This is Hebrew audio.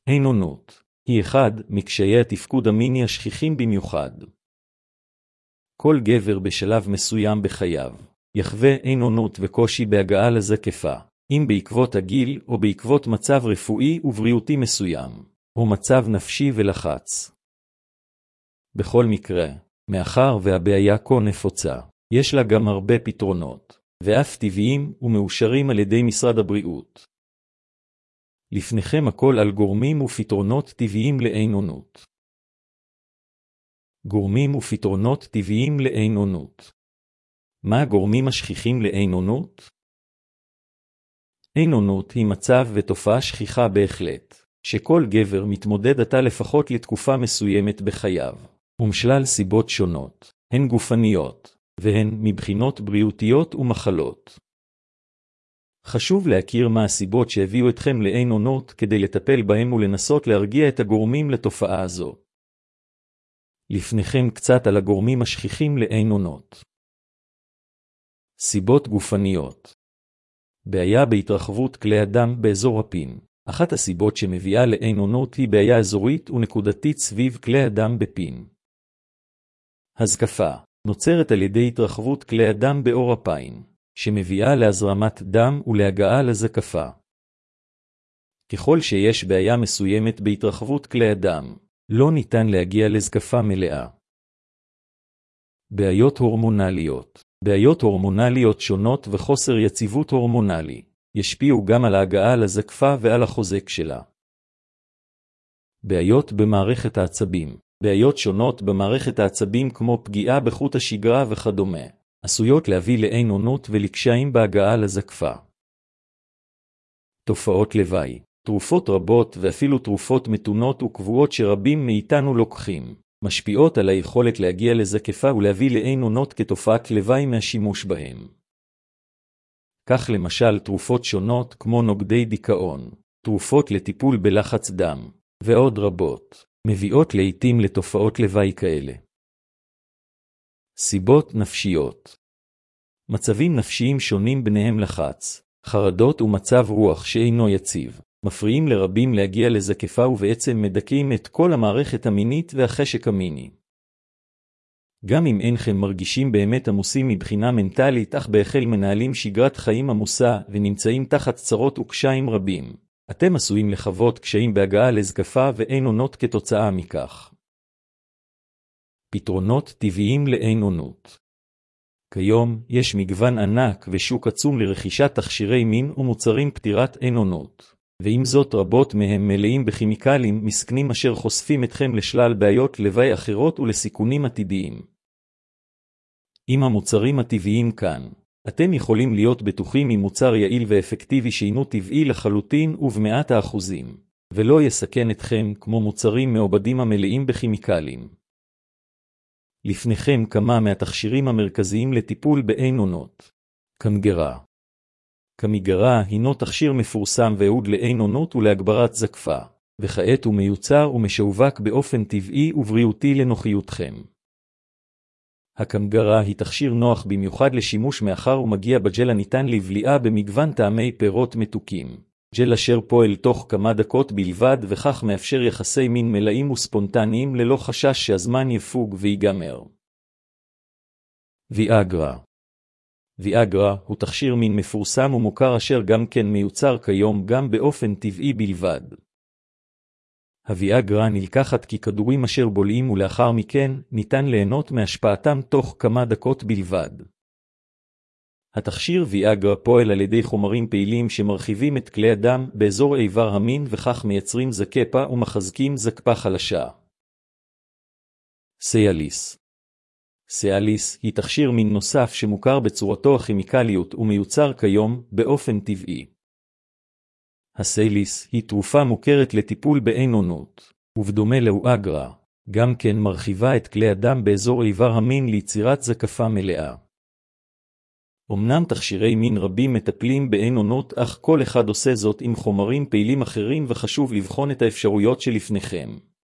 אין עונות היא אחד מקשיי התפקוד המיני השכיחים במיוחד. כל גבר בשלב מסוים בחייו יחווה אין עונות וקושי בהגעה לזקפה, אם בעקבות הגיל או בעקבות מצב רפואי ובריאותי מסוים, או מצב נפשי ולחץ. בכל מקרה, מאחר והבעיה כה נפוצה, יש לה גם הרבה פתרונות, ואף טבעיים ומאושרים על ידי משרד הבריאות. לפניכם הכל על גורמים ופתרונות טבעיים לאין עונות. גורמים ופתרונות טבעיים לאין עונות. מה הגורמים השכיחים לאין עונות? אין עונות היא מצב ותופעה שכיחה בהחלט, שכל גבר מתמודד עתה לפחות לתקופה מסוימת בחייו, ומשלל סיבות שונות, הן גופניות, והן מבחינות בריאותיות ומחלות. חשוב להכיר מה הסיבות שהביאו אתכם לאין עונות כדי לטפל בהם ולנסות להרגיע את הגורמים לתופעה הזו. לפניכם קצת על הגורמים השכיחים לאין עונות. סיבות גופניות. בעיה בהתרחבות כלי הדם באזור הפין. אחת הסיבות שמביאה לאין עונות היא בעיה אזורית ונקודתית סביב כלי הדם בפין. הזקפה נוצרת על ידי התרחבות כלי הדם באור הפין, שמביאה להזרמת דם ולהגעה לזקפה. ככל שיש בעיה מסוימת בהתרחבות כלי הדם, לא ניתן להגיע לזקפה מלאה. בעיות הורמונליות. בעיות הורמונליות שונות וחוסר יציבות הורמונלי ישפיעו גם על ההגעה לזקפה ועל החוזק שלה. בעיות במערכת העצבים. בעיות שונות במערכת העצבים כמו פגיעה בחוט השגרה וכדומה, עשויות להביא לאין עונות ולקשיים בהגעה לזקפה. תופעות לוואי. תרופות רבות ואפילו תרופות מתונות וקבועות שרבים מאיתנו לוקחים, משפיעות על היכולת להגיע לזקפה ולהביא לאין עונות כתופעת לוואי מהשימוש בהם. כך למשל תרופות שונות כמו נוגדי דיכאון, תרופות לטיפול בלחץ דם, ועוד רבות, מביאות לעתים לתופעות לוואי כאלה. סיבות נפשיות. מצבים נפשיים שונים ביניהם לחץ, חרדות ומצב רוח שאינו יציב, מפריעים לרבים להגיע לזקפה ובעצם מדכאים את כל המערכת המינית והחשק המיני. גם אם אינכם מרגישים באמת עמוסים מבחינה מנטלית, אך בהחל מנהלים שגרת חיים עמוסה ונמצאים תחת צרות וקשיים רבים, אתם עשויים לחוות קשיים בהגעה לזקפה ואין עונות כתוצאה מכך. פתרונות טבעיים לאין עונות. כיום יש מגוון ענק ושוק עצום לרכישת תכשירי מין ומוצרים פתירת אין עונות, ועם זאת רבות מהם מלאים בכימיקלים מסכנים אשר חושפים אתכם לשלל בעיות לוואי אחרות ולסיכונים עתידיים. עם המוצרים הטבעיים כאן, אתם יכולים להיות בטוחים עם מוצר יעיל ואפקטיבי שהינו טבעי לחלוטין ובמאת האחוזים, ולא יסכן אתכם כמו מוצרים מעובדים המלאים בכימיקלים. לפניכם כמה מהתכשירים המרכזיים לטיפול באין עונות. קמגרה. קמגרה הינו תכשיר מפורסם ואהוד לאין עונות ולהגברת זקפה, וכעת הוא מיוצר ומשווק באופן טבעי ובריאותי לנוחיותכם. הקמגרה היא תכשיר נוח במיוחד לשימוש מאחר ומגיע בג'ל הניתן לבליעה במגוון טעמי פירות מתוקים. ג'ל אשר פועל תוך כמה דקות בלבד וכך מאפשר יחסי מין מלאים וספונטניים ללא חשש שהזמן יפוג ויגמר. ויאגרה. ויאגרה הוא תכשיר מין מפורסם ומוכר אשר גם כן מיוצר כיום גם באופן טבעי בלבד. הוויאגרה נלקחת ככדורים אשר בולעים ולאחר מכן ניתן ליהנות מהשפעתם תוך כמה דקות בלבד. התכשיר ויאגרה פועל על ידי חומרים פעילים שמרחיבים את כלי הדם באזור איבר המין וכך מייצרים זקפה ומחזקים זקפה חלשה. סיאליס. סיאליס היא תכשיר מין נוסף שמוכר בצורתו הכימיקליות ומיוצר כיום באופן טבעי. הסיאליס היא תרופה מוכרת לטיפול באין עונות, ובדומה לוויאגרה, גם כן מרחיבה את כלי הדם באזור איבר המין ליצירת זקפה מלאה. אמנם תכשירי מין רבים מטפלים באין עונות, אך כל אחד עושה זאת עם חומרים פעילים אחרים וחשוב לבחון את האפשרויות שלפניכם.